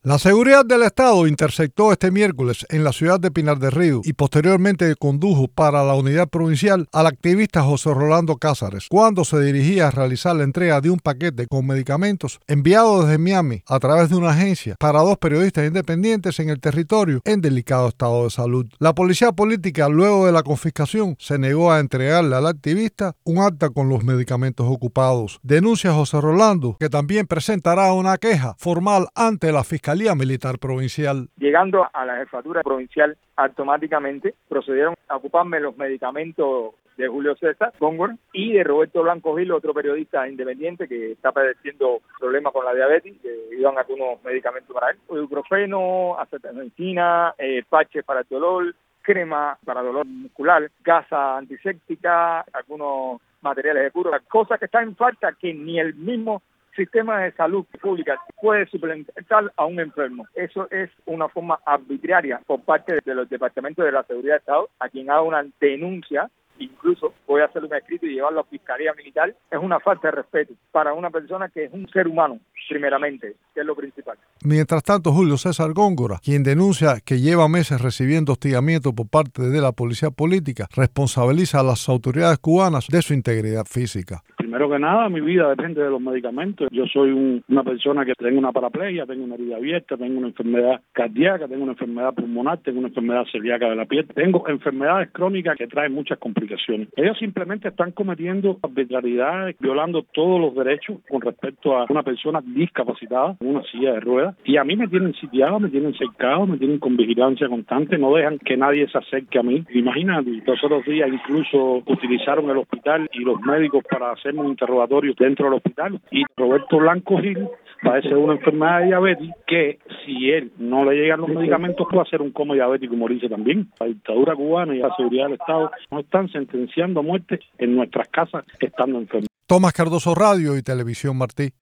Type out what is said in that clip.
La seguridad del Estado interceptó este miércoles en la ciudad de Pinar del Río y posteriormente condujo para la unidad provincial al activista José Rolando Cázares cuando se dirigía a realizar la entrega de un paquete con medicamentos enviado desde Miami a través de una agencia para dos periodistas independientes en el territorio en delicado estado de salud. La policía política, luego de la confiscación, se negó a entregarle al activista un acta con los medicamentos ocupados. Denuncia José Rolando que también presentará una queja formal ante la Fiscalía Militar Provincial. Llegando a la jefatura provincial, automáticamente procedieron a ocuparme los medicamentos de Julio César Góngora y de Roberto Blanco Gil, otro periodista independiente que está padeciendo problemas con la diabetes, que iban algunos medicamentos para él, ibuprofeno, acetaminofén, parches para el dolor, crema para dolor muscular, gasa antiséptica, algunos materiales de cura, cosas que están en falta que ni el mismo sistema de salud pública puede suplementar a un enfermo. Eso es una forma arbitraria por parte de los departamentos de la seguridad de Estado, a quien haga una denuncia, incluso voy a hacer un escrito y llevarlo a Fiscalía Militar. Es una falta de respeto para una persona que es un ser humano, primeramente, que es lo principal. Mientras tanto, Julio César Góngora, quien denuncia que lleva meses recibiendo hostigamiento por parte de la policía política, responsabiliza a las autoridades cubanas de su integridad física. Primero que nada, mi vida depende de los medicamentos. Yo soy una persona que tengo una paraplegia, tengo una herida abierta, tengo una enfermedad cardíaca, tengo una enfermedad pulmonar, tengo una enfermedad celíaca de la piel, tengo enfermedades crónicas que traen muchas complicaciones. Ellos simplemente están cometiendo arbitrariedades, violando todos los derechos con respecto a una persona discapacitada en una silla de ruedas. Y a mí me tienen sitiado, me tienen cercado, me tienen con vigilancia constante, no dejan que nadie se acerque a mí. Imagínate, los otros días incluso utilizaron el hospital y los médicos para hacerme un interrogatorio dentro del hospital. Y Roberto Blanco Gil padece de una enfermedad de diabetes que si él no le llegan los medicamentos puede hacer un coma diabético y morirse también. La dictadura cubana y la seguridad del Estado nos están sentenciando a muerte en nuestras casas estando enfermos. Tomás Cardoso, Radio y Televisión Martí.